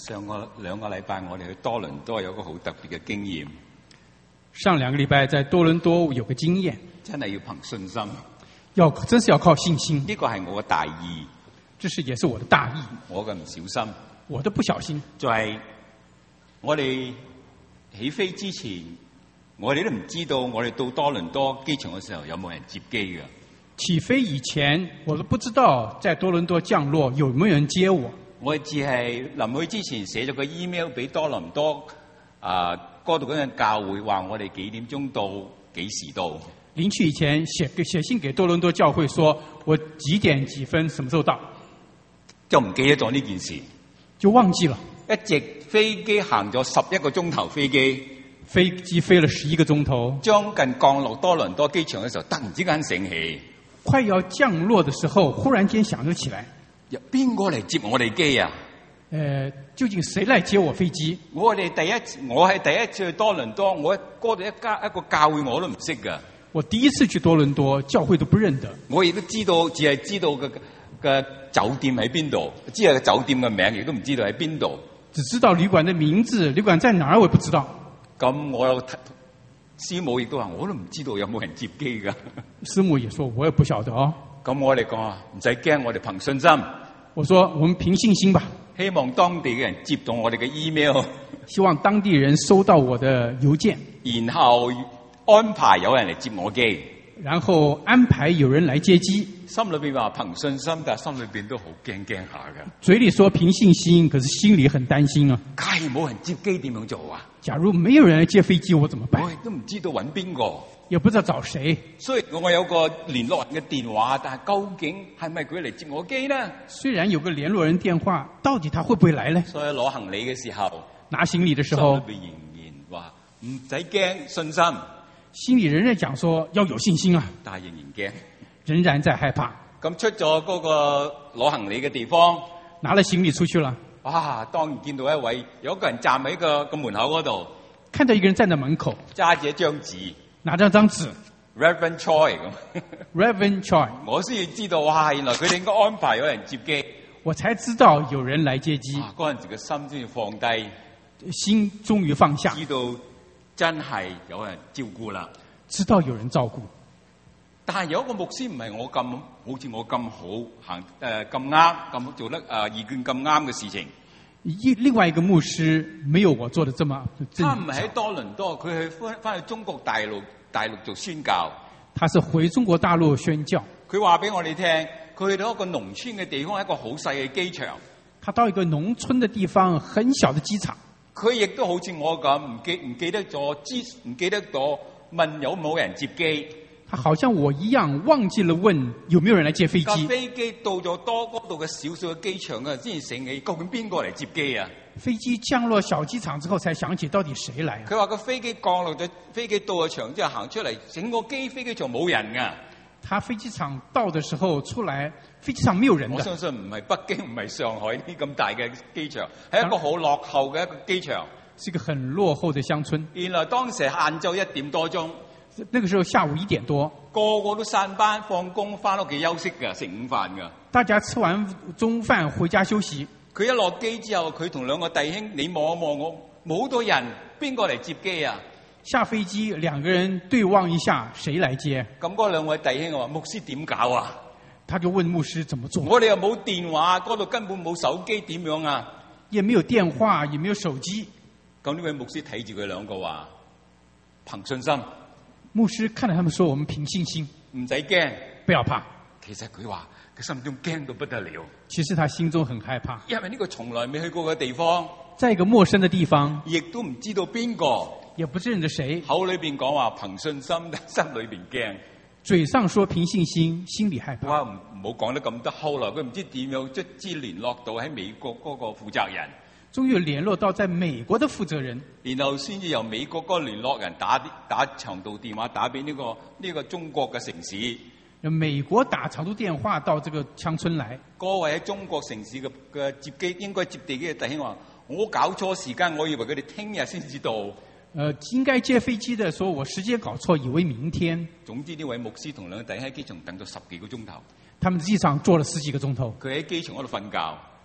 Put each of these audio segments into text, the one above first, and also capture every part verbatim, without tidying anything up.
上個兩個禮拜我哋去多倫多有個好特別嘅經驗。 上兩個禮拜在多倫多有個經驗， 真係要憑信心， 要真是要靠信心。 呢個係我嘅大意， 這是也是我的大意， 我嘅唔小心， 我的不小心。 就係我哋起飛之前，我哋都唔知道我哋到多倫多機場嘅時候有冇人接機嘅。 起飛以前，我都不知道在多倫多降落有沒有人接我。 我只係臨去之前寫咗個 email 俾多倫多啊嗰度嗰間教會，話我哋幾點鐘到，幾時到。 臨去以前寫寫信給多倫多教會，說我幾點幾分什麼時候到， 就唔記得咗呢件事， 就忘記了。 一直飛機行咗十一個鐘頭飛機， 飛機飛了十一個鐘頭， 將近降落多倫多機場嘅時候，突然之間醒起， 快要降落的時候，忽然間想咗起來， 邊個嚟接我哋機啊？ 呃，究竟誰來接我飛機？ 我哋第一次，我係第一次去多倫多，我嗰度一家一個教會我都唔識噶。 我第一次去多倫多，教會都不認得。 我亦都知道，只係知道嘅嘅酒店喺邊度，知係個酒店嘅名，亦都唔知道喺邊度。 只知道旅館的名字，旅館在哪兒我也不知道。 咁我有師母亦都話，我都唔知道有冇人接機噶。 師母也說，我也不曉得哦。 咁我哋講啊，唔使驚，我哋憑信心。 我說我們憑信心吧。 希望當地嘅人接到我哋嘅 email， 希望當地人收到我的郵件， 然後安排有人嚟接我機， 然後安排有人來接機。 心裏邊話憑信心，但係心裏邊都好驚驚下㗎。 嘴裏說憑信心，可是心裏很擔心啊。 假如冇人接機點樣做啊？ 假如沒有人來接飛機，我怎麼辦？ 我亦都唔知道揾邊個， 也不知道找誰。 雖然我有個聯絡人嘅電話，但係究竟係咪佢嚟接我機呢？ 雖然有個聯絡人電話，到底他會不會來呢？ 所以攞行李嘅時候， 拿行李的時候， 心裏邊仍然話唔使驚，信心。 心裏仍然講說要有信心啊， 但係仍然驚， 仍然在害怕。 咁出咗嗰個攞行李嘅地方， 拿了行李出去了。 哇！當然見到一位有一個人站喺個個門口嗰度， 看到一個人站在門口， 揸住一張紙， 拿着張紙 Reverend Choi 咁。 Reverend Choi， 我先至知道，哇！原來佢哋應該安排有人接機， 我才知道有人來接機。 嗰陣時個心先至放低， 心終於放下， 知道真係有人照顧啦， 知道有人照顧。 但係有一個牧師唔係我咁，好似我咁好行誒咁啱咁做得誒義券咁啱嘅事情。 一另外一個牧師沒有我做得這麼正。 他唔係喺多倫多，佢去翻翻去中國大陸大陸做宣教。 他是回中國大陸宣教。 佢話俾我哋聽，佢去到一個農村嘅地方，一個好細嘅機場。 他到一個農村嘅地方，很小的機場。佢亦都好似我咁，唔記唔記得咗，知唔記得咗問有冇人接機。 他好像我一樣忘記了問有沒有人來接飛機。 飛機到咗多嗰度嘅小小嘅機場嘅，先醒起究竟邊個嚟接機啊？ 飛機降落小機場之後，才想起到底誰來啊？ 佢話個飛機降落咗，飛機到咗場之後行出嚟，整個機飛機場冇人噶。 他飛機場到嘅時候出來，飛機場沒有人的。 我相信唔係北京，唔係上海呢啲咁大嘅機場，係一個好落後嘅一個機場， 是一個很落後嘅鄉村。 原來當時係晏晝一點多鐘。 那個時候下午一點多， 個個都散班放工翻屋企休息㗎，食午飯㗎。 大家吃完中飯回家休息。 佢一落機之後，佢同兩個弟兄，你望一望我，冇好多人，邊個嚟接機啊？ 下飛機，兩個人對望一下，誰來接？ 咁嗰兩位弟兄話：牧師點搞啊？ 他就問牧師怎麼做？ 我哋又冇電話，嗰度根本冇手機，點樣啊？ 也沒有電話，也沒有手機。 咁呢位牧師睇住佢兩個話：憑信心。 牧師看到他們說：我們憑信心， 唔使驚， 不要怕。 其實佢話佢心中驚到不得了。 其實他心中很害怕， 因為呢個從來未去過嘅地方， 在一個陌生的地方， 亦都唔知道邊個， 也不知認得誰。 口裏邊講話憑信心，心裏邊驚。 嘴上說憑信心，心裏害怕。 哇！唔唔好講得咁多，後來佢唔知點樣卒之聯絡到喺美國嗰個負責人。 終於聯絡到在美國的負責人， 然後先至由美國嗰個聯絡人打打長途電話打俾呢、這個呢、這個中國嘅城市。 美國打長途電話到這個鄉村來。 各位喺中國城市嘅嘅接機應該接地機嘅弟兄話：我搞錯時間，我以為佢哋聽日先至到。 呃，應該接飛機的，說我時間搞錯，以為明天。 總之呢位牧師同兩個弟兄喺機場等咗十幾個鐘頭。 他們機場坐了十幾個鐘頭。 佢喺機場嗰度瞓覺。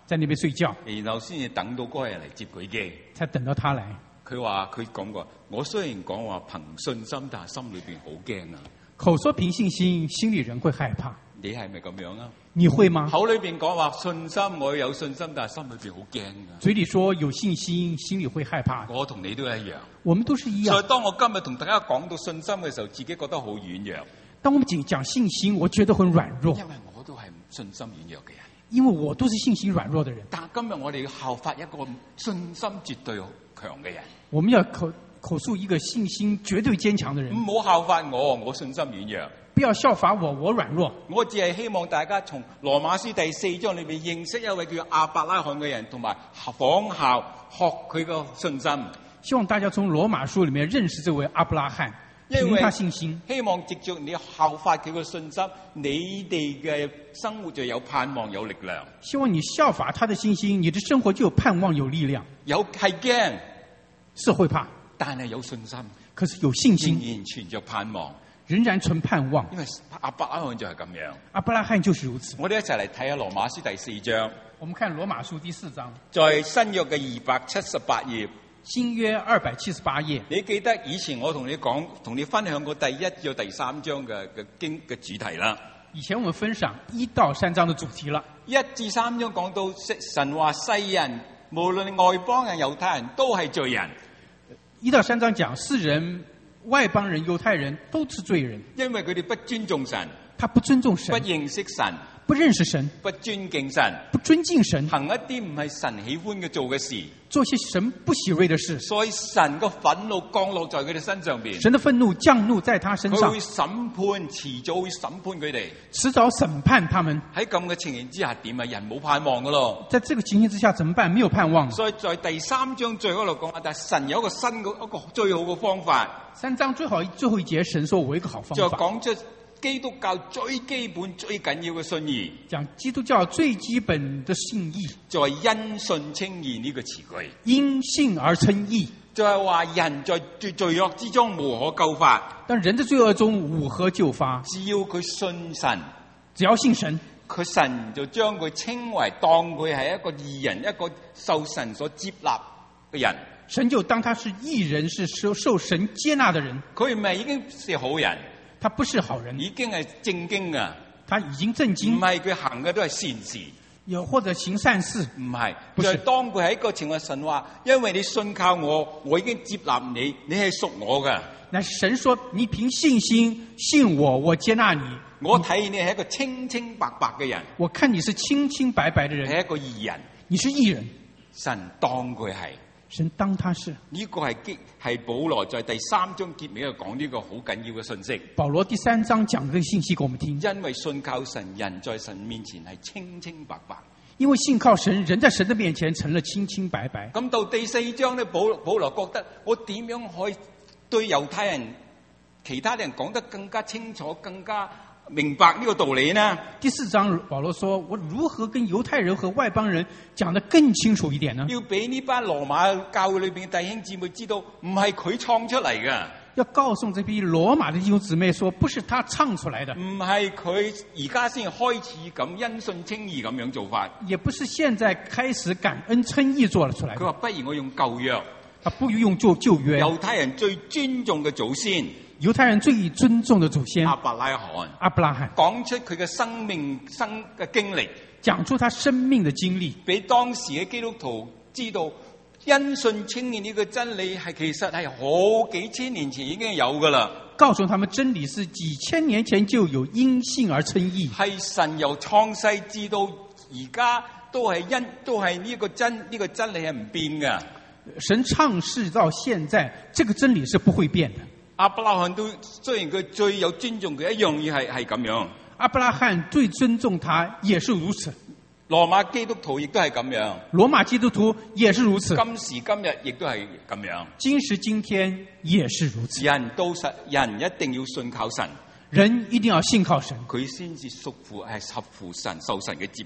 在那邊睡覺， 然後先至等到嗰個人嚟接佢嘅。 才等到他來。 佢話佢講過，我雖然講話憑信心，但係心裏邊好驚啊！ 口說憑信心，心裏人會害怕。 你係咪咁樣啊？ 你會嗎？ 口裏邊講話信心，我有信心，但係心裏邊好驚啊！ 嘴裏說有信心，心裏會害怕。 我同你都一樣。 我們都是一樣。 所以當我今日同大家講到信心嘅時候，自己覺得好軟弱。 當我們講講信心，我覺得很軟弱。 因為我都係信心軟弱嘅人。 因為我都是信心軟弱的人。 但今日我哋要效法一個信心絕對強嘅人。 我們要口口述一個信心絕對堅強的人。 唔好效法我，我信心軟弱。 不要效法我，我軟弱。 我只係希望大家從羅馬書第四章裏面認識一位叫亞伯拉罕嘅人，同埋仿效學佢個信心。 希望大家從羅馬書裏面認識這位亞伯拉罕，憑他信心。 希望藉着你效法佢個信心，你哋嘅生活就有盼望有力量。 希望你效法他的信心，你的生活就有盼望有力量。 有係驚， 是會怕， 但係有信心， 可是有信心， 仍然存着盼望。 仍然存盼望， 因為亞伯拉罕就係咁樣。 亞伯拉罕就是如此。 我哋一齊嚟睇下羅馬書第四章。 我們看羅馬書第四章， 在新約嘅二百七十八頁。 新約二百七十八頁。 你記得以前我同你講，同你分享過第一至第三章嘅嘅經嘅主題啦。 以前我們分享一到三章嘅主題啦。 一至三章講到神話世人，無論外邦人、猶太人都係罪人。 一到三章講世人。外邦人、猶太人都是罪人， 因為佢哋不尊重神， 他不尊重神， 不認識神， 不認識神， 不尊敬神， 不尊敬神， 行一啲唔係神喜歡嘅做嘅事， 做些神不喜悅的事。 所以神個憤怒降落在佢哋身上邊， 神的憤怒降怒在他身上， 佢會審判，遲早會審判佢哋， 遲早審判他們。 喺咁嘅情形之下，點啊？人冇盼望噶咯。 在這個情形之下，怎麼辦？沒有盼望。 所以在第三章最後度講啊，但係神有一個新嘅一個最好嘅方法。 三章最好最後一節，神說我有一個好方法， 就講出基督教最基本最緊要嘅信義， 講基督教最基本的信義， 就係因信稱義呢個詞句。 因信而稱義， 就係話人在罪罪惡之中無可救法， 但人在罪惡中無可救發， 只要佢信神， 只要信神， 佢神就將佢稱為當佢係一個義人，一個受神所接納嘅人。 神就當他是義人，是受受神接納的人。 佢唔係已經是好人， 他不是好人， 已經係正經啊， 他已經正經， 唔係佢行嘅都係善事， 又或者行善事， 唔係， 不是就係當佢喺一個情況，神話，因為你信靠我，我已經接納你，你係屬我噶。 那神說你憑信心信我，我接納你， 我睇你係一個清清白白嘅人， 我看你是清清白白的人， 係一個義人， 你是義人， 神當佢係。 神當他是， 呢個係基係保羅在第三章結尾度講呢個好緊要嘅信息。 保羅第三章講呢個信息給我們聽， 因為信靠神，人在神面前係清清白白。 因為信靠神，人在神的面前成了清清白白。 咁到第四章咧，保保羅覺得我點樣可以對猶太人、其他人講得更加清楚、更加明白呢個道理呢？ 第四章保羅說，我如何跟猶太人和外邦人講得更清楚一點呢？ 要俾呢班羅馬教會裏邊嘅弟兄姊妹知道，唔係佢創出嚟㗎。 要告訴這批羅馬的弟兄姊妹說，不是他唱出來的， 唔係佢而家先開始咁因信稱義咁樣做法， 也不是現在開始感恩稱義做了出來的。 佢話不如我用舊約， 他不如用做舊約。 猶太人最尊重嘅祖先， 猶太人最尊重的祖先亞伯拉罕， 亞伯拉罕講出佢嘅生命生嘅經歷， 講出他生命的經歷， 俾當時嘅基督徒知道，因信稱義呢個真理係其實係好幾千年前已經有噶啦。 告訴他們真理是幾千年前就有，因信而稱義， 係神由創世至到而家都係因都係呢個真呢、這個真理係唔變噶。 神創世到現在，這個真理是不會變的。 亞伯拉罕都雖然佢最有尊重佢一樣嘢係係咁樣， 亞伯拉罕最尊重他也是如此。 羅馬基督徒亦都係咁樣， 羅馬基督徒也是如此。 今時今日亦都係咁樣， 今時今天也是如此。 人都實人一定要信靠神， 人一定要信靠神， 佢先至屬乎係合乎神受神嘅接納。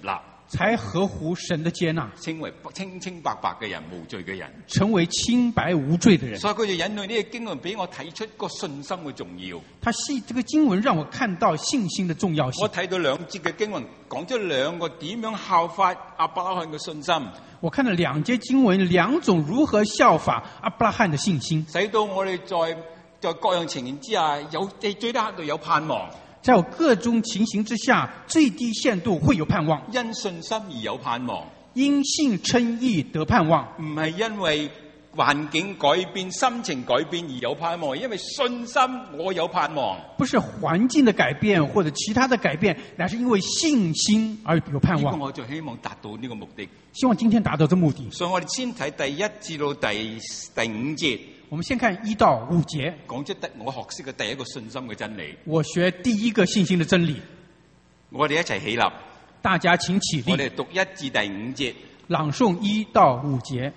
才合乎神的接納， 稱為清清白白嘅人，無罪嘅人。 成為清白無罪的人。 所以佢就引用呢個經文俾我睇出個信心嘅重要。 他係這個經文讓我看到信心的重要性。 我睇到兩節嘅經文講出兩個點樣效法亞伯拉罕嘅信心。 我看了兩節經文，兩種如何效法亞伯拉罕的信心， 使到我哋在在各樣情形之下，有最低限度有盼望。 在有各種情形之下，最低限度會有盼望。 因信心而有盼望， 因信稱義得盼望， 唔係因為環境改變、心情改變而有盼望，因為信心我有盼望。 不是環境的改變或者其他的改變，乃是因為信心而有盼望。 呢個我就希望達到呢個目的。 希望今天達到這目的。 所以我哋先睇第一至到第第五節。 我們先看一到五節， 講出得我學識嘅第一個信心嘅真理。 我學第一個信心的真理。 我哋一齊起立， 大家請起立。 我哋讀一至第五節， 朗誦一到五節。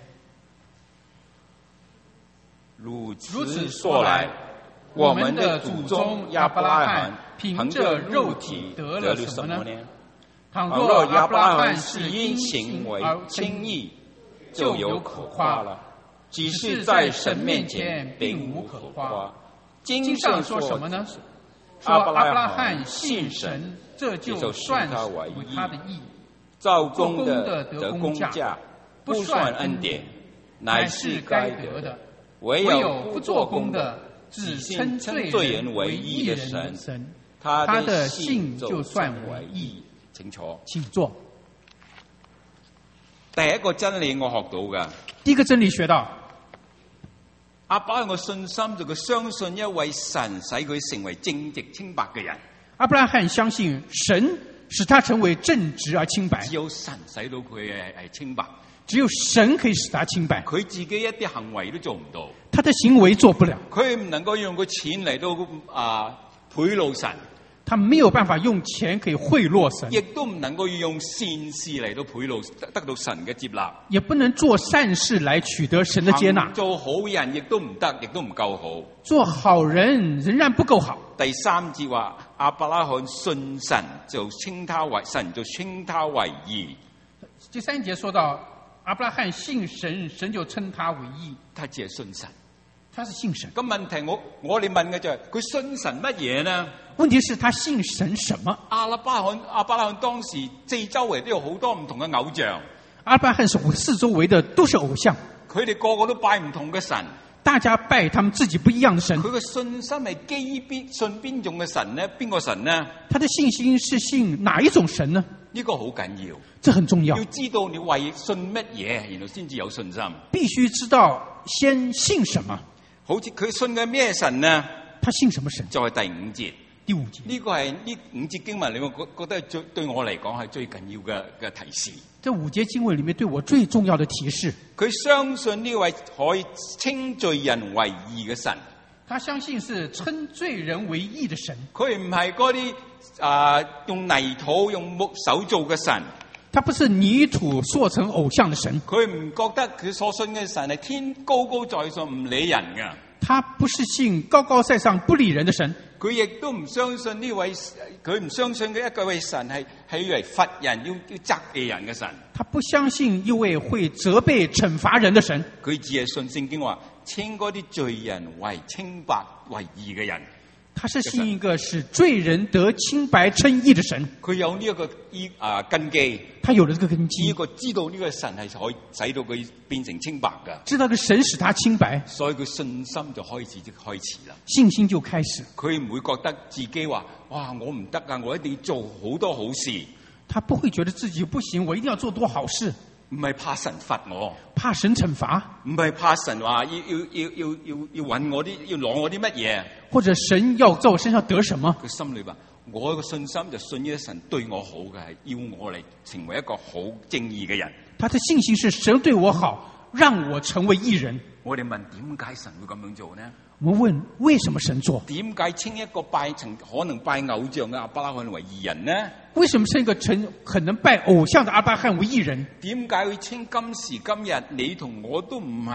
如此說來，我們的祖宗亞伯拉罕憑着肉體得了什麼呢？倘若亞伯拉罕是因行為稱義，就有可誇了。只是在神面前並無可誇。經上說什麼呢？說亞伯拉罕信神，這就算為他的義。照功的得工價，不算恩典，乃是該得的。唯有不做工的，只稱罪人為義的神，他的信就算為義。請坐， 請坐。 第一個真理我學到嘅， 第一個真理學到。 亞伯拉罕嘅信心就佢相信一位神使佢成為正直清白嘅人。 亞伯拉罕相信神使他成為正直而清白。 只有神使到佢係係清白， 只有神可以使他清白。 佢自己一啲行為都做唔到， 他的行為做不了。 佢唔能夠用個錢嚟到啊賄賂神。 他沒有辦法用錢可以賄賂神， 亦都唔能夠用善事嚟到賄賂得到神嘅接納， 也不能做善事來取得神的接納。 做好人亦都唔得，亦都唔夠好。 做好人仍然不夠好。 第三節話亞伯拉罕信神，就稱他為神，就稱他為義。 第三節說到亞伯拉罕信神，神就稱他為義。 他只係信神。 他是信神。 咁問題我我哋問嘅就係、是、佢信神乜嘢呢？ 問題是他信神什麼？ 亞伯拉罕亞伯拉罕當時四周圍都有好多唔同嘅偶像。 亞伯拉罕四周圍的都是偶像， 佢哋個個都拜唔同嘅神， 大家拜他們自己不一樣的神。 佢嘅信心係基於邊信邊種嘅神呢？邊個神呢？ 他的信心是信哪一種神呢？ 呢個好緊要， 這很重要。 要知道你為信乜嘢，然後先至有信心。 必須知道先信什麼。 好似佢信嘅咩神呢？ 他信什麼神？ 就係第五節。 第五節呢個係呢五節經文裏面，我覺得係最對我嚟講係最緊要嘅嘅提示。 這五節經文裏面對我最重要的提示， 佢相信呢位可以稱罪人為義嘅神。 他相信是稱罪人為義的神。 佢唔係嗰啲啊用泥土用木手做嘅神。 他不是泥土塑成偶像的神。 佢唔覺得佢所信嘅神係天高高在上唔理人嘅。 他不是信高高在上不理人的神。 佢亦都唔相信呢位，佢唔相信嘅一個位神係係嚟罰人要要責備人嘅神。 他不相信一位會責備懲罰人的神。 佢只係信聖經話稱嗰啲罪人為清白為義嘅人。 他是信一個使罪人得清白稱義的神。 佢有呢一個依啊根基， 他有了這個根基， 呢個知道呢個神係可以使到佢變成清白㗎。 知道個神使他清白， 所以佢信心就開始就開始啦。 信心就開始。 佢唔會覺得自己話哇我唔得啊，我一定要做好多好事。 他不會覺得自己不行，我一定要做多好事。 唔係怕神罰我， 怕神懲罰， 唔係怕神話要要要要要要揾我啲要攞我啲乜嘢， 或者神要在我身上得什麼？ 佢心裏話我個信心就信呢神對我好嘅，係要我嚟成為一個好正義嘅人。 他的信心是神對我好，讓我成為義人。 我哋問點解神會咁樣做呢？ 我們問為什麼神做？ 點解稱一個拜曾可能拜偶像嘅亞伯拉罕為義人呢？ 為什麼稱一個曾可能拜偶像的亞伯拉罕為義人？ 點解會稱今時今日你同我都唔係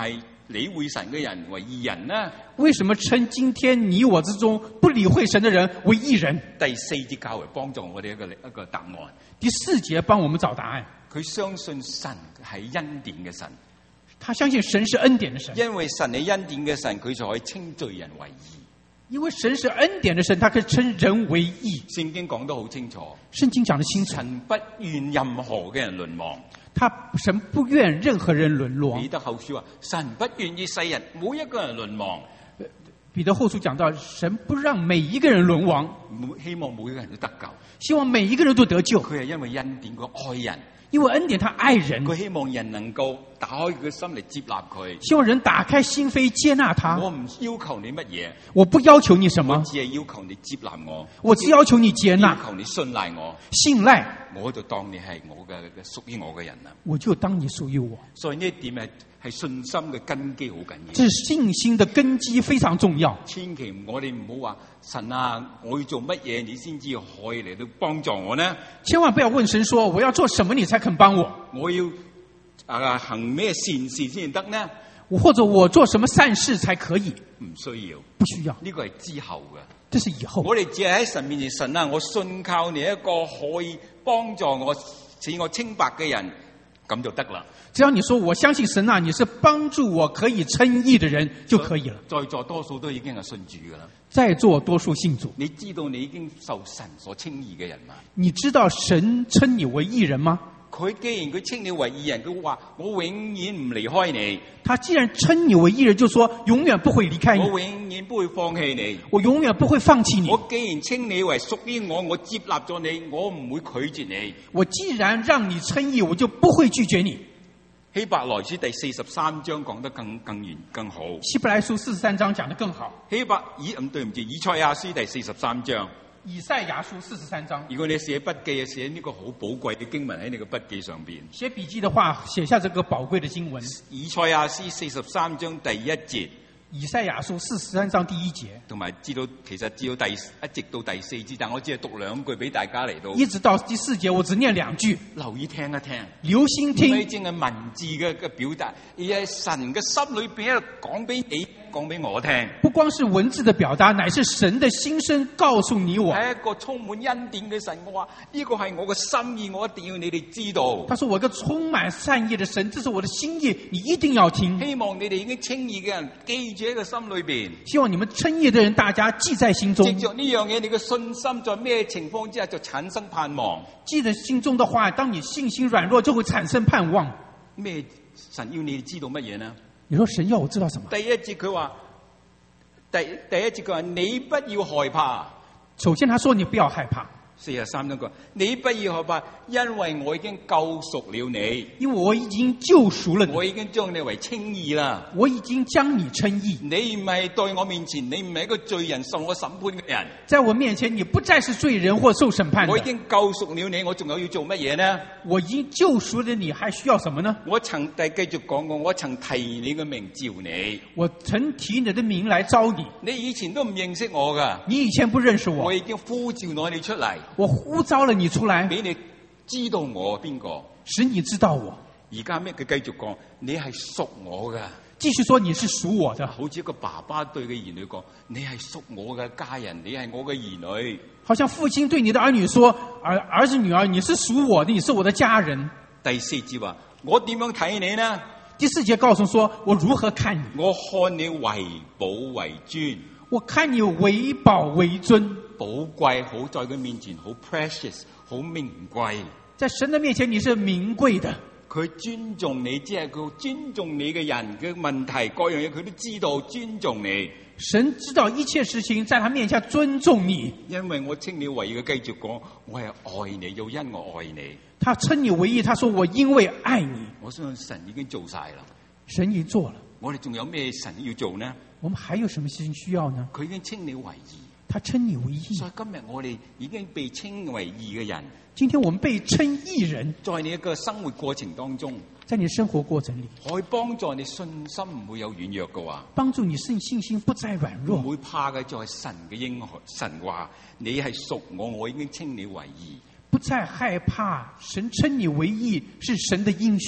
理會神嘅人為義人呢？ 為什麼稱今天你我之中不理會神的人為義人？ 第四節教為幫助我哋一個一個答案。 第四節幫我們找答案。 佢相信神係恩典嘅神， 他相信神是恩典的神， 因為神係恩典嘅神，佢就可以稱罪人為義。 因為神是恩典的神，他可以稱人為義。 聖經講得好清楚， 聖經講得清楚， 神不願任何嘅人淪亡。 他神不願任何人淪落。 彼得後書話，神不願意世人每一個人淪亡。 彼得後書講到，神不讓每一個人淪亡， 希望每一個人都得救， 希望每一個人都得救。 佢係因為恩典，佢愛人。 因為恩典，他愛人， 佢希望人能夠打開佢嘅心嚟接納佢。 希望人打開心扉接納他。 我唔要求你乜嘢， 我不要求你什麼， 我只係要求你接納我。 我只要求你接納， 要求你信賴我， 信賴， 我就當你係我嘅屬於我嘅人啦。 我就當你屬於我。 所以呢一點係係信心嘅根基好緊要。 這是信心的根基非常重要。 千祈我哋唔好話神啊，我要做乜嘢你先至可以嚟到幫助我呢？ 千萬不要問神說我要做什麼你才肯幫我？ 我要啊行咩善事先得呢？ 或者我做什麼善事才可以？ 唔需要， 不需要。 呢個係之後嘅， 這是以後。 我哋只係喺神面前，神啊，我信靠你一個可以幫助我使我清白嘅人，咁就得啦。 只要你說我相信神啊，你是幫助我可以稱義的人就可以了。 在座多數都已經係信主噶啦。 在座多數信主。 你知道你已經受神所稱義嘅人嗎？ 你知道神稱你為義人嗎？ 佢既然佢稱你為義人，佢話我永遠唔離開你。 他既然稱你為義人，就說永遠不會離開你。 我永遠不會放棄你。 我永遠不會放棄你。 我既然稱你為屬於我，我接納咗你，我唔會拒絕你。 我既然讓你稱義，我就不會拒絕你。 希伯來書第四十三章講得更更完更好。 希伯來書四十三章講得更好。 希伯以唔對唔住，以賽亞書第四十三章。 以賽亞書四十三章。 如果你寫筆記啊，寫呢個好寶貴嘅經文喺你個筆記上邊。 寫筆記的話，寫下這個寶貴的經文。 以賽亞書四十三章第一節。 以賽亞書四十三章第一節。同埋知道其實至到第一直到第四節，但我只係讀兩句俾大家嚟到。 一直到第四節，我只念兩句。 留意聽一聽， 留心聽。 唔係淨係文字嘅嘅表達，而係神嘅心裏邊喺度講俾你，講俾我聽。 不光是文字的表達，乃是神的心聲告訴你我。 係一個充滿恩典嘅神，我話呢個係我嘅心意，我一定要你哋知道。 他說我一個充滿善意的神，這是我的心意，你一定要聽。 希望你哋已經稱義嘅人記住喺個心裏邊。 希望你們稱義的人，大家記在心中。 藉着呢樣嘢，你嘅信心在咩情況之下就產生盼望？ 記在心中的話，當你信心軟弱，就會產生盼望。 咩神要你知道乜嘢呢？ 你說神要我知道什麼？ 第一節佢話，第第一節佢話你不要害怕。 首先，他說你不要害怕。 四十三章講，你不要害怕，因為我已經救贖了你。 因為我已經救贖了你， 我已經將你為稱義啦。 我已經將你稱義。 你唔係對我面前，你唔係一個罪人受我審判嘅人。 在我面前，你不再是罪人或受審判的。 我已經救贖了你，我仲有要做乜嘢呢？ 我已經救贖了你，還需要什麼呢？ 我曾第繼續講過，我曾提你嘅名召你。 我曾提你的名來招你。 你以前都唔認識我噶。 你以前不認識我。 我已經呼召我你出嚟。 我呼召了你出來， 俾你知道我邊個， 使你知道我。 而家咩？佢繼續講，你係屬我噶。 繼續說你是屬我的， 好似一個爸爸對嘅兒女講，你係屬我嘅家人，你係我嘅兒女。 好像父親對你的兒女說，兒兒子女兒，你是屬我的，你是我的家人。 第四節話，我點樣睇你呢？ 第四節告訴說，我如何看你？ 我看你為寶為尊， 我看你為寶為尊。 寶貴，好在佢面前好 precious， 好名貴。 在神的面前你是名貴的。 佢尊重你，只係佢尊重你嘅人嘅問題，各樣嘢佢都知道尊重你。 神知道一切事情，在他面前尊重你。 因為我稱你為義，佢繼續講，我係愛你，又因我愛你。 他稱你為義，他說我因為愛你。 我相信神已經做晒啦， 神已經做了。 我哋仲有咩神要做呢？ 我們還有什麼事情需要呢？ 佢已經稱你為義。 他稱你為義， 所以今日我哋已經被稱為義嘅人。 今天我們被稱義人， 在你一個生活過程當中， 在你生活過程裏， 可以幫助你信心唔會有軟弱嘅話， 幫助你信信心不再軟弱， 唔會怕嘅就係神嘅應許。神話你係屬我，我已經稱你為義， 不再害怕。神稱你為義是神的應許。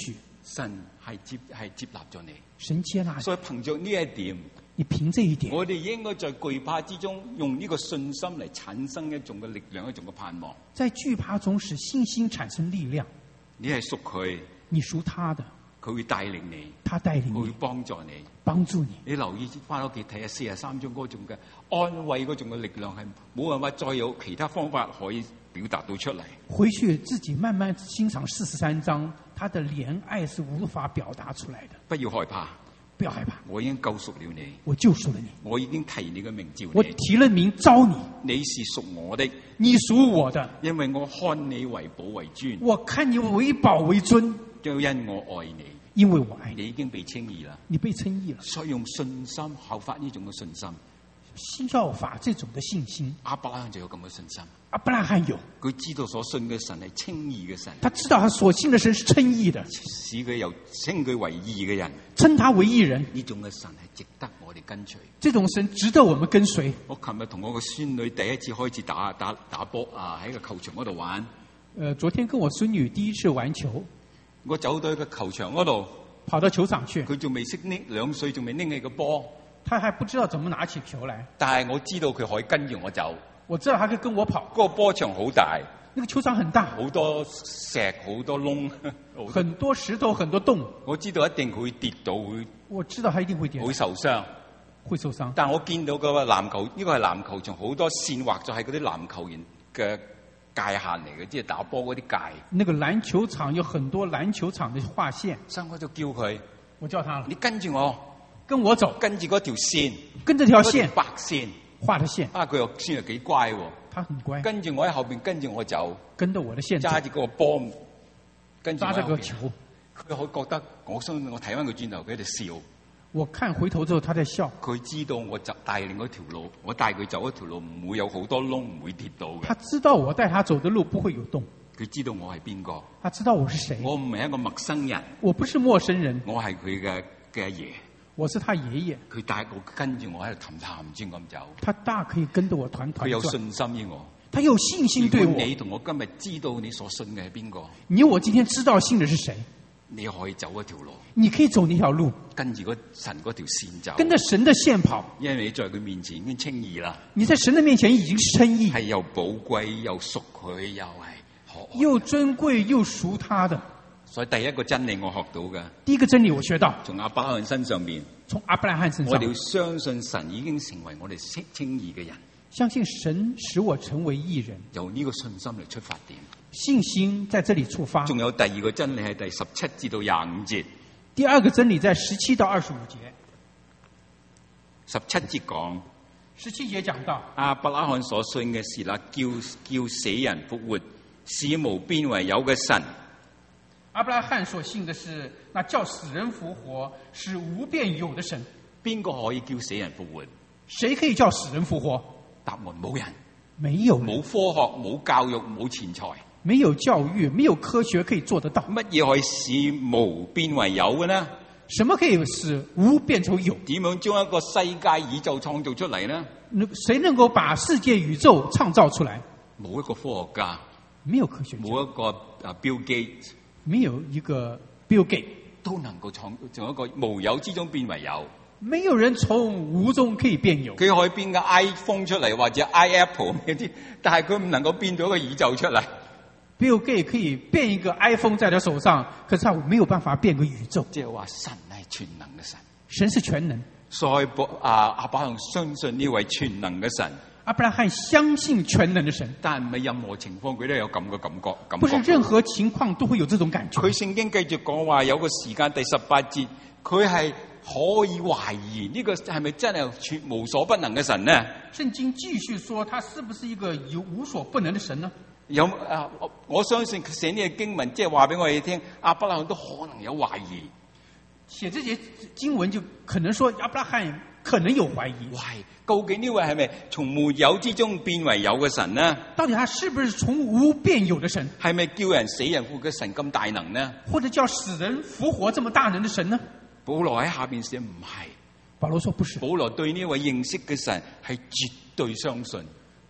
神係接係接納咗你， 神接納你。 所以憑着呢一點， 你憑這一點， 我哋應該在懼怕之中，用呢個信心嚟產生一種嘅力量，一種嘅盼望。 在懼怕中使信心產生力量。 你係屬佢， 你屬他的， 佢會帶領你， 他帶領佢會你， 幫助你。 幫助你。 你留意翻屋企睇下四十三章嗰種嘅安慰，嗰種嘅力量係冇辦法再有其他方法可以表達到出嚟。 回去自己慢慢欣賞四十三章，他的憐愛是無法表達出來的。 不要害怕， 不要害怕， 我已經救贖了你， 我救贖了你， 我已經提你嘅名召我你， 提了名召你， 你是屬我的， 你屬我的， 因為我看你為寶為尊， 我看你為寶為尊， 就因我愛你， 因為我愛你， 你已經被稱義啦。 你被稱義了。 所以用信心效法呢種嘅信心， 效法這種的信心， 亞伯拉罕就有咁嘅信心。 亞伯拉罕有， 佢知道所信嘅神係稱義嘅神， 他知道他所信的神是稱義的， 使佢又稱佢為義嘅人。 稱他為義人。 呢種嘅神係值得我哋跟隨。 這種神值得我們跟隨。 我琴日同我個孫女第一次開始打打打波啊，喺個球場嗰度玩。 呃，昨天跟我孫女第一次玩球， 我走到個球場嗰度， 跑到球場去， 佢仲未識拎，兩歲仲未拎起個波， 他還不知道怎麼拿起球來。 但係我知道佢可以跟住我走。 我知道他可以跟我跑。 嗰個波場好大， 那個球場很大， 好多石，好多窿， 很多石頭，很多洞。 我知道一定佢會跌到，會我知道他一定會跌倒， 會受傷。 會受傷。 但我見到個籃球，呢個係籃球場，好多線畫咗喺嗰啲籃球員嘅界限嚟嘅，即係打波嗰啲界。 那個籃球場有很多籃球場的劃線， 所以我就叫佢， 我叫他了， 你跟住我， 跟我走， 跟住嗰條線， 跟這條線， 白線畫的線。 啊，佢又算係幾乖喎， 他很乖， 跟住我喺後邊跟住我走， 跟着我的線走， 揸住個波，跟住我揸着喺後邊個球。 佢可覺得，我相信我睇翻佢轉頭，佢喺度笑。 我看回頭之後，他在笑。 佢知道我就帶領嗰條路，我帶佢走嗰條路唔會有好多窿，唔會跌到嘅。 他知道我帶他走的路不會有洞。 佢知道我係邊個， 他知道我是誰。 我唔係一個陌生人， 我不是陌生人， 我係佢嘅嘅阿爺。 我是他爺爺。 佢帶我跟住我喺度氹氹轉咁走。 他大可以跟着我團團轉。 佢有信心於我， 他有信心對我。 如果你同我今日知道你所信嘅係邊個， 你我今天知道信的是誰， 你可以走一條路， 你可以走那條路， 跟住個神嗰條線走， 跟着神的線跑， 因為你在佢面前已經稱義啦， 你在神的面前已經是稱義， 係又寶貴又屬佢又係可愛， 又尊貴又屬他的。 所以第一個真理我學到嘅， 第一個真理我學到， 從亞伯拉罕身上面， 從亞伯拉罕身上， 我哋要相信神已經成為我哋稱稱義嘅人， 相信神使我成為義人， 由呢個信心嚟出發點。 信心在這裡出發。 仲有第二個真理係第十七至到廿五節。 第二個真理在十七到二十五節。 十七節講， 十七節講到亞伯拉罕所信嘅是那叫叫死人復活、使無邊為有嘅神。 亞伯拉罕所信的是那叫死人復活、使無邊有的神。 邊個可以叫死人復活？ 誰可以叫死人復活？ 答案冇人， 沒有， 冇科學，冇教育，冇錢財， 沒有教育，沒有科學可以做得到。 乜嘢可以使無邊為有嘅呢？ 什麼可以使無變成有？ 點樣將一個世界宇宙創造出嚟呢？ 誰能夠把世界宇宙創造出來？ 冇一個科學家， 沒有科學家， 冇一個啊 Bill Gates， 沒有一個 Bill Gates 都能夠創從一個無有之中變為有。 沒有人從無中可以變有。 佢可以變個 iPhone 出嚟，或者 iApple 咩啲，但係佢唔能夠變到一個宇宙出嚟。 Bill Gates 可以變一個 iPhone 在他手上，可是他沒有辦法變個宇宙。 即係話神係全能嘅神， 神是全能。 所以啊，亞伯拉罕相信呢位全能嘅神。 亞伯拉罕相信全能的神， 但係唔係任何情況佢都有咁嘅感覺。感覺不是任何情況都會有這種感覺。 佢聖經繼續講話，有個時間第十八節，佢係可以懷疑呢個係咪真係全無所不能嘅神呢？ 聖經繼續說，他是不是一個有無所不能的神呢？ 有啊，我相信寫呢個經文，即係話俾我哋聽，亞伯拉罕都可能有懷疑。 寫這節經文就可能說亞伯拉罕可能有懷疑。 喂，究竟呢位係咪從沒有之中變為有嘅神呢？ 到底他是不是從無變有的神？ 係咪叫人死人復活嘅神咁大能呢？ 或者叫死人復活這麼大能的神呢？ 保羅喺下邊寫唔係。 保羅說不是。 保羅對呢位認識嘅神係絕對相信。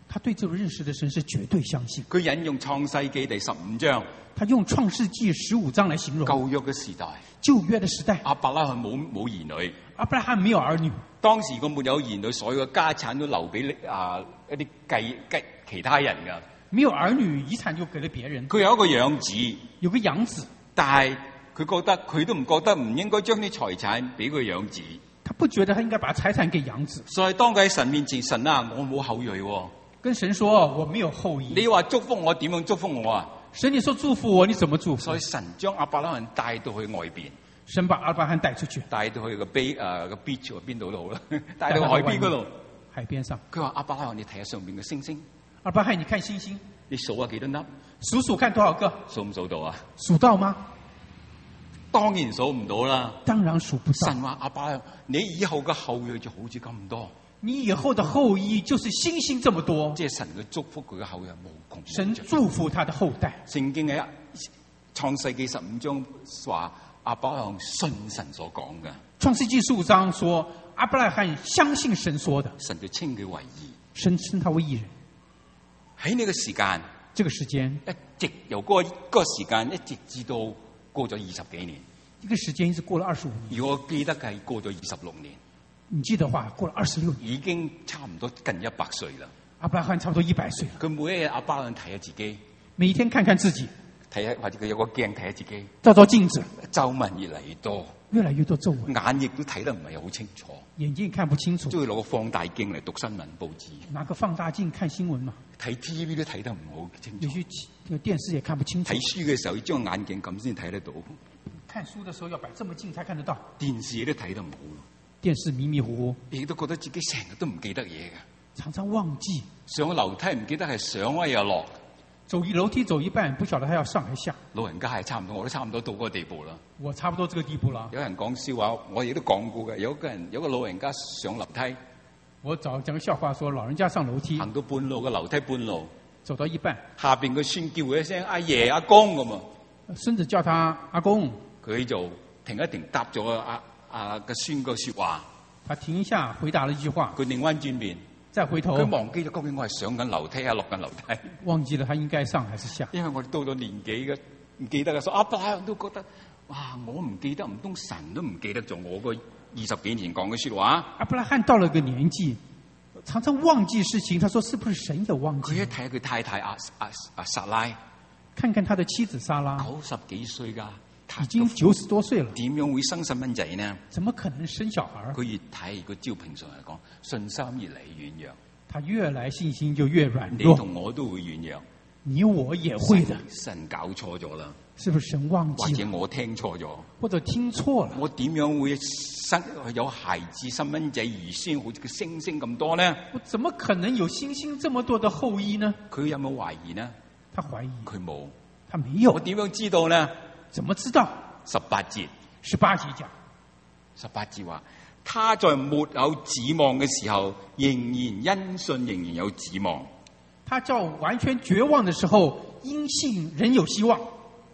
他對這個認識的神是絕對相信。 佢引用創世記第十五章， 他用創世記十五章來形容舊約嘅時代， 舊約的時代， 亞伯拉罕冇冇兒女， 亞伯拉罕沒有兒女， 當時佢沒有兒女，所有嘅家產都留俾啊一啲計計其他人噶。 沒有兒女，遺產就給了別人。 佢有一個養子， 有個養子， 但係佢覺得佢都唔覺得唔應該將啲財產俾佢養子。 他不覺得他應該把財產給養子。 所以當佢喺神面前，神啊，我冇後裔喎。 跟神說我沒有後裔。 你話祝福我，點樣祝福我啊？ 神你說祝福我，你怎麼祝福？ 所以神將亞伯拉罕帶到去外邊。 神把亞伯拉罕帶出去，帶到去個 beach 誒個 beach 邊度都好啦，帶到海邊嗰度。 海邊上， 佢話亞伯拉罕，你睇下上邊嘅星星。 亞伯拉罕，你看星星。 你數下幾多粒？ 數數看多少個？ 數唔數到啊？ 數到嗎？ 當然數唔到啦。 當然數不到。 神話亞伯拉罕，你以後嘅後裔就好似咁多。 你以後的後裔就是星星這麼多。 即係神嘅祝福，佢嘅後裔無窮。 神祝福他的後代。 聖經喺創世記十五章話亞伯拉罕信神所講嘅。 創世記十五章說亞伯拉罕相信神說的， 神就稱佢為義， 神稱他為義人。 喺呢個時間， 這個時間一直由嗰個嗰個時間一直至到過咗二十幾年。 一個時間一直過了二十五年。 如果我記得係過咗二十六年。 你記得話過了二十六年， 已經差唔多近一百歲啦。 亞伯拉罕差不多一百歲了。 佢每一日亞伯拉罕睇下自己， 每天看看自己， 睇下或者佢有個鏡睇下自己， 照照鏡子， 皺紋越嚟越多， 越來越多皺紋， 眼亦都睇得唔係好清楚， 眼睛看不清楚， 都要攞個放大鏡嚟讀新聞報紙， 拿個放大鏡看新聞嘛。 睇 T V 都睇得唔好清楚， 你去這個電視也看不清楚。 睇書嘅時候要將眼鏡咁先睇得到， 看書嘅時候要擺這麼近才看得到。 電視都睇得唔好。 電視迷迷糊糊， 亦都覺得自己成日都唔記得嘢嘅， 常常忘記上樓梯唔記得係上啊又落， 走一樓梯走一半，不曉得他要上還下。 老人家係差唔多，我都差唔多到嗰個地步啦。 我差不多這個地步啦。 有人講笑話，我亦都講過嘅。有個人有個老人家上樓梯， 我早講個笑話，說老人家上樓梯， 行到半路個樓梯半路， 走到一半， 下邊個孫叫佢一聲阿爺阿公咁啊， 孫子叫他阿公， 佢就停一停答咗阿阿個孫個說話。 他停一下，回答了一句話。 佢擰翻轉面， 再回頭， 佢忘記咗究竟我係上緊樓梯啊，落緊樓梯。 忘記了他應該上還是下。 因為我哋到咗年紀嘅唔記得嘅，所以阿伯拉罕都覺得，哇！我唔記得，唔通神都唔記得咗我個二十幾年講嘅說話？ 阿伯拉罕到了個年紀，常常忘記事情。他說：是不是神有忘記？ 佢一睇下佢太太阿阿阿撒拉， 看看他的妻子撒拉， 九十幾歲噶。 已經九十多歲了， 點樣會生細蚊仔呢？ 怎麼可能生小孩？ 佢越睇個照平常嚟講，信心越嚟越軟弱。 他越來信心就越軟弱。 你同我都會軟弱， 你我也會的。 神搞錯咗啦， 是不是神忘記？ 或者我聽錯咗， 或者聽錯了？ 我點樣會生有孩子細蚊仔兒孫好似個星星咁多呢？ 我怎麼可能有星星這麼多的後裔呢？ 佢有冇懷疑呢？ 他懷疑， 佢冇， 他沒有。 我點樣知道呢？ 怎麼知道？ 十八節， 十八節講， 十八節話，他在沒有指望嘅時候，仍然因信，仍然有指望。 他叫完全絕望的時候，因信仍有希望。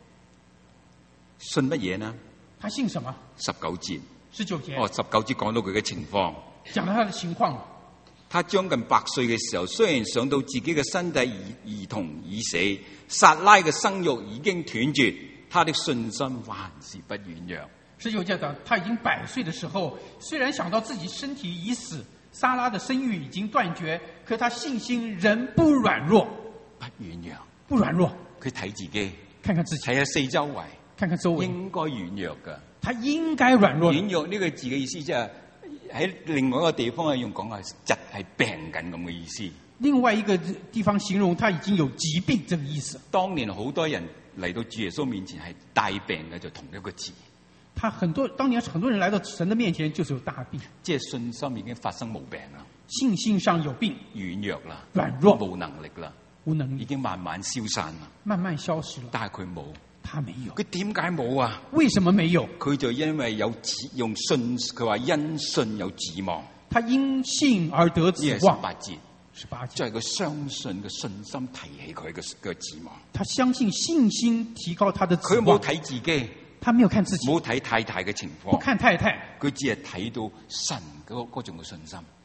信乜嘢呢？ 他信什麼？ 十九節， 十九節。 哦，十九節講到佢嘅情況， 講到他的情況。 他將近百歲嘅時候，雖然想到自己嘅身體兒兒童已死，撒拉嘅生育已經斷絕。他的信心還是不軟弱。 十九節講，他已經百歲的時候，雖然想到自己身體已死，撒拉的生育已經斷絕，可他信心仍不軟弱。 不軟弱， 不軟弱。 佢睇自己， 看看自己， 睇下四周圍， 看看周圍， 應該軟弱噶。 他應該軟弱。 軟弱呢個字嘅意思即係喺另外一個地方係用講係疾係病緊咁嘅意思。 另外一個地方形容他已經有疾病，這個意思。 當年好多人嚟到主耶穌面前係帶病嘅，就同一個字。 他很多當年很多人來到神的面前，就是有大病， 即係信心已經發生毛病啦， 信心上有病， 軟弱啦， 軟弱， 冇能力啦， 無能力， 已經慢慢消散啦， 慢慢消失了。 但係佢冇， 他沒有。 佢點解冇啊？ 為什麼沒有？ 佢就因為有指用信，佢話因信有指望。 他因信而得指望。 十八節。 十八節， 就係佢相信嘅信心提起佢嘅嘅指望。 他相信信心提高他的指望。 佢冇睇自己， 他沒有看自己， 冇睇太太嘅情況， 不看太太， 佢只係睇到神嗰嗰種嘅信心。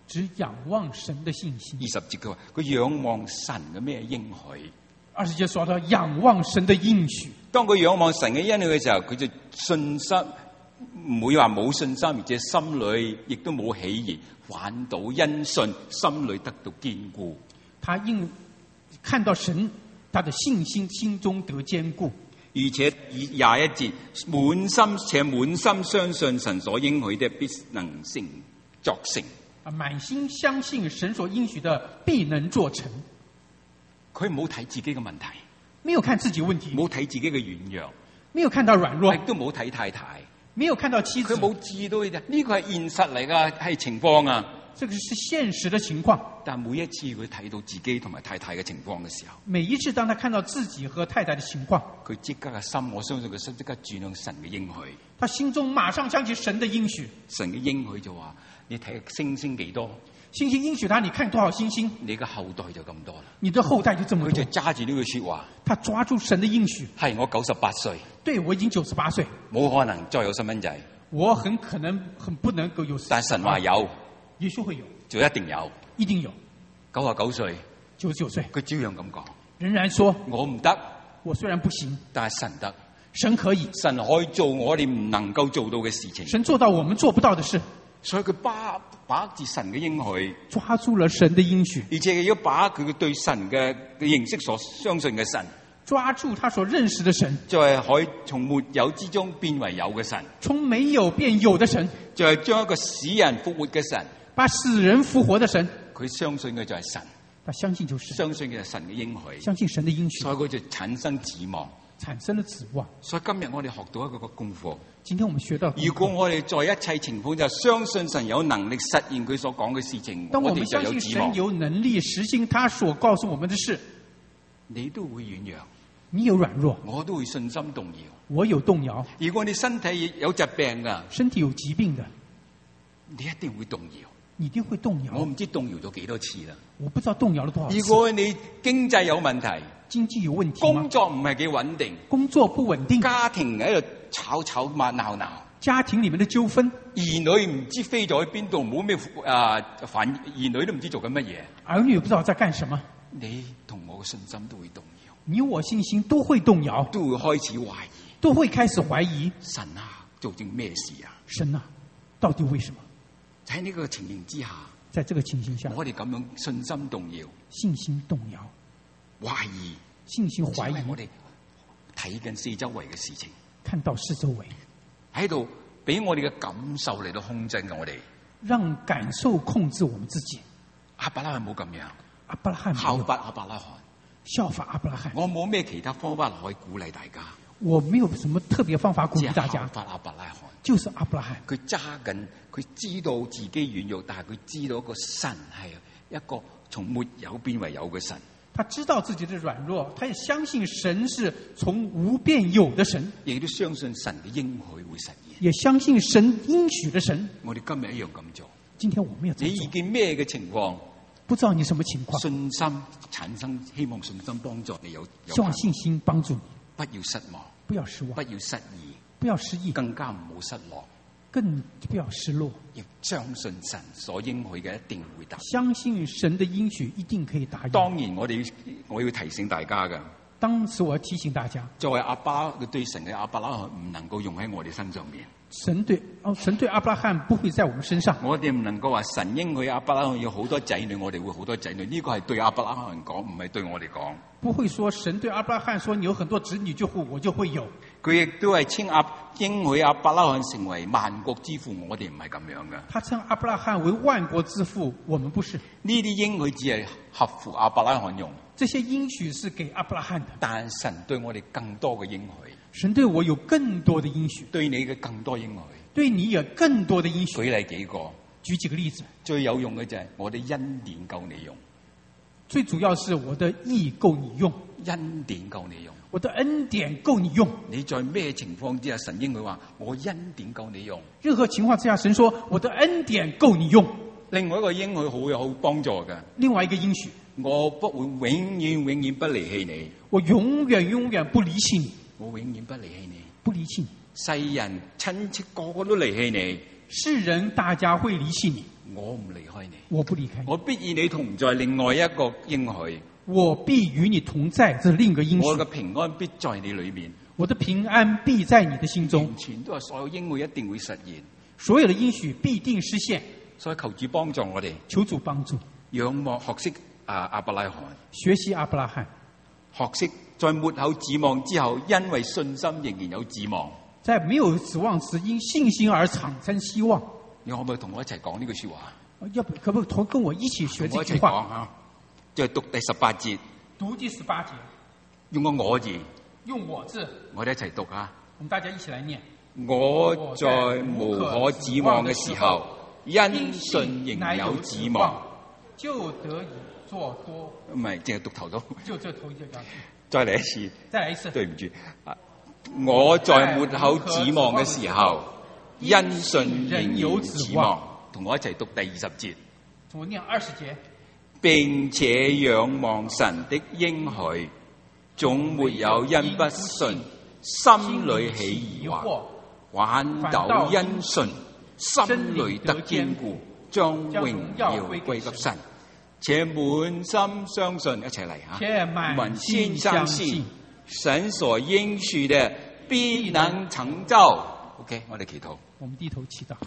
只仰望神的信心。 二十節佢話佢仰望神嘅咩應許？ 二十節說到仰望神的應許。當佢仰望神嘅應許嘅時候，佢就信心唔會話冇信心，而且心裏亦都冇起疑，反倒因信心裏得到堅固。 他應看到神，他的信心心中得堅固。 而且以廿一節滿心且滿心相信神所應許的必能成作成。 啊，滿心相信神所應許的必能做成。 佢冇睇自己嘅問題， 沒有看自己問題， 冇睇自己嘅軟弱， 沒有看到軟弱， 亦都冇睇太太， 沒有看到妻子。 佢冇知道呢個係現實嚟噶，係情況啊。 這個是現實的情況。 但每一次佢睇到自己同埋太太嘅情況嘅時候， 每一次當他看到自己和太太的情況， 佢即刻嘅心，我相信佢心即刻轉向神嘅應許。 他心中馬上想起神的應許。 神嘅應許就話：你睇星星幾多？ 星星應許他，你看多少星星？ 你嘅後代就咁多啦。 你的後代就這麼多。 佢就揸住呢句說話， 他抓住神的應許。 係我九十八歲， 對，我已經九十八歲， 冇可能再有細蚊仔。 我很可能很不能夠有。 但神話有， 也許會有， 就一定有， 一定有。 九十九歲， 九十九歲， 佢照樣咁講， 仍然說我唔得， 我雖然不行， 但係神得， 神可以， 神可以做我哋唔能夠做到嘅事情， 神做到我們做不到的事。 所以佢把把握住神嘅應許， 抓住了神的應許， 而且要把握佢對神嘅認識所相信嘅神， 抓住他所認識的神， 就係可以從沒有之中變為有嘅神， 從沒有變有的神， 就係將一個使人復活嘅神， 把使人復活的神， 佢相信嘅就係神， 他相信就是相信嘅係神嘅應許， 相信神的應許， 所以佢就產生指望， 產生了指望。 所以今日我哋學到一個個功課。 今天我們學到， 如果我哋在一切情況就相信神有能力實現佢所講嘅事情， 當我們就有相信指望。 神有能力實行他所告訴我們的事， 你都會軟弱， 你有軟弱， 我都會信心動搖。 我有動搖。 如果你身體有疾病噶， 身體有疾病的， 你一定會動搖。 你一定會動搖。 我唔知動搖咗幾多次啦。 我不知道動搖了多少次。 如果你經濟有問題， 經濟有問題， 工作唔係幾穩定， 工作不穩定， 家庭喺度吵吵罵鬧鬧， 家庭裏面的糾紛， 兒女唔知飛咗去邊度，冇咩啊反兒女都唔知做緊乜嘢， 兒女不知道在幹什麼， 你同我嘅信心都會動搖， 你我信心都會動搖， 都會開始懷疑， 都會開始懷疑神啊，做咗咩事啊？ 神啊，到底為什麼？ 喺呢個情形之下， 在這個情形下， 我哋咁樣信心動搖， 信心動搖， 懷疑， 信心懷疑， 我哋睇緊四周圍嘅事情， 看到四周圍喺度俾我哋嘅感受嚟到控制我哋， 讓感受控制我們自己。 亞伯拉罕冇咁樣， 亞伯拉罕效法亞伯拉罕， 效法亞伯拉罕。 我冇咩其他方法可以鼓勵大家，我沒有什麼特別方法鼓勵大家。 效法亞伯拉罕， 就是亞伯拉罕， 佢揸緊，佢知道自己軟弱，但係佢知道個神係一個從沒有變為有嘅神。 他知道自己的軟弱，他也相信神是從無變有的神， 亦都相信神嘅應許會實現， 也相信神應許的神。 我哋今日一樣咁做。 今天我們也這麼做。 你遇見咩嘅情況？ 不知道你什麼情況？ 信心產生，希望信心幫助你有，有希望信心幫助你， 不要失望， 不要失望， 不要失意， 不要失意， 更加唔好失落， 更不要失落。 要相信神所應許嘅一定會達。 相信神的應許一定可以達。 當然，我哋我要提醒大家嘅。 當時我要提醒大家， 作為亞伯對神嘅亞伯拉罕唔能夠用喺我哋身上面。 神對哦，神對亞伯拉罕不會在我們身上。 我哋唔能夠話神應許亞伯拉罕有好多仔女，我哋會好多仔女。呢個係對亞伯拉罕講，唔係對我哋講。 不會說神對亞伯拉罕說你有很多子女就會我就會有。 佢亦都係稱亞應許亞伯拉罕成為萬國之父，我哋唔係咁樣嘅。 他稱亞伯拉罕為萬國之父，我們不是。 呢啲應許只係合乎亞伯拉罕用。 這些應許是給亞伯拉罕的， 但神對我哋更多嘅應許。 神對我有更多的應許， 對你嘅更多應許， 對你有更多的應許。 舉例幾個， 舉幾個例子。 最有用嘅就係我哋恩典夠你用。 最主要是我的義夠你用， 恩典夠你用。 我的恩典夠你用。 你在咩情況之下，神應許話我恩典夠你用？ 任何情況之下，神說我的恩典夠你用。 另外一個應許好有好幫助嘅。 另外一個應許， 我不會永遠永遠不離棄你。 我永遠永遠不離棄你。 我永遠不離棄你。 不離棄你。 世人親戚個個都離棄你。 世人大家會離棄你。 我唔離開你， 我不離開你， 我必與你同在。另外一個應許， 我必與你同在，這是另一個應許。 我嘅平安必在你裏面， 我的平安必在你的心中。 完全都係所有應許一定會實現， 所有的應許必定實現。 所以求主幫助我哋， 求主幫助， 仰望學識啊亞伯拉罕， 學習亞伯拉罕， 學識在末後指望之後，因為信心仍然有指望。 在沒有指望時，因信心而產生希望。 你可唔可以同我一齊講呢句說話？ 要不可不可以同跟我一起學這句話？我一齊講話。 就係讀第十八節。 讀第十八節。 用個我字。 用我字。 我哋一齊讀啊！ 我們大家一起來念。 我在無可指望嘅時候，因信仍有指望， 就得以作多。 唔係，淨係讀頭都。 就這頭就這樣。 再嚟一次。 再來一次。 對唔住。我在沒口指望嘅時候，因信仍有指望。同我一齊讀第二十節。 我念二十節。 並且仰望神的應許，總沒有因不信，心裏起疑惑，反倒因信，心裏得堅固，將榮耀歸給神，且滿心相信。一齊嚟吓， 且滿心相信。 神所應許的必能成就。OK， 我哋祈禱。 我們低頭祈禱。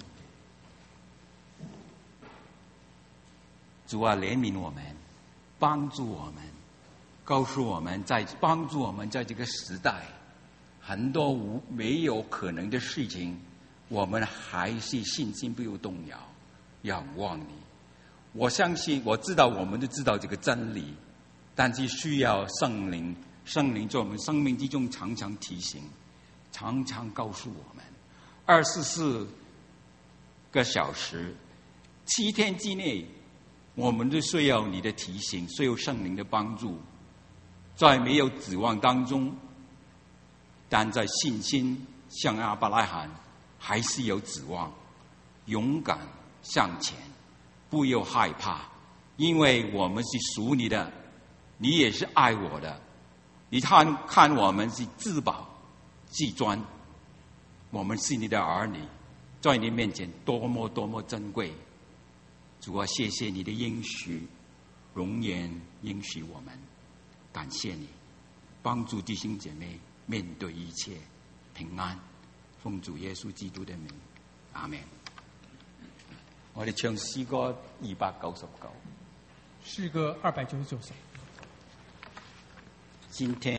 主啊，憐憫我們，幫助我們，告訴我們在幫助我們在這個時代，很多無沒有可能的事情，我們還是信心不要動搖，仰望你。我相信，我知道我們都知道這個真理，但是需要聖靈。聖靈在我們生命之中常常提醒，常常告訴我們，二十四個小時，七天之內，我們都需要你的提醒，需要聖靈的幫助。在沒有指望當中，但在信心像亞伯拉罕，還是有指望，勇敢向前，不要害怕，因為我們是屬你的，你也是愛我的。你看看我們是至寶至尊，我們是你的兒女，在你面前多麼多麼珍貴。主啊，謝謝你的應許，容顏應許我們，感謝你幫助弟兄姐妹面對一切平安，奉主耶穌基督的名，阿們。我哋唱詩歌二百九十九， 詩歌二百九十九首。 今天。